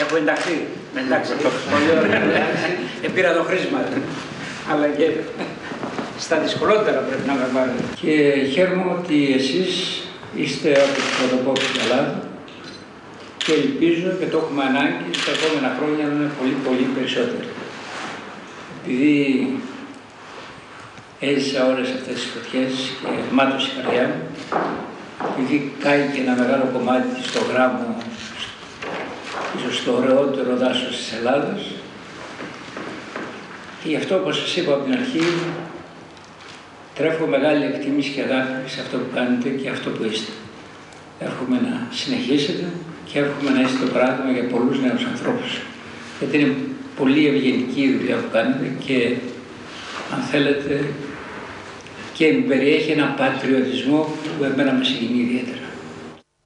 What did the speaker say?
Έχω ενταχθεί. Εντάξει, πολύ ωραία. Πήρα το χρήσμα. Αλλά και στα δυσκολότερα πρέπει να λαμβάνετε. Και χαίρομαι ότι εσείς είστε από τους πρωτοπόρους της Ελλάδας και ελπίζω και το έχουμε ανάγκη στα επόμενα χρόνια να είναι πολύ περισσότερο. Επειδή έζησα όλες αυτές τις φωτιές και μάτωσε η καρδιά μου, επειδή κάηκε ένα μεγάλο κομμάτι στο γράμμο, ίσως το ωραιότερο δάσος της Ελλάδας, και γι' αυτό, όπως σας είπα από την αρχή, τρέφω μεγάλη εκτίμηση και αγάπη σε αυτό που κάνετε και αυτό που είστε. Εύχομαι να συνεχίσετε και εύχομαι να είστε το παράδειγμα για πολλούς νέους ανθρώπους. Γιατί είναι πολύ ευγενική η δουλειά που κάνετε και, αν θέλετε, και περιέχει ένα πατριωτισμό που εμένα με συγκινεί ιδιαίτερα.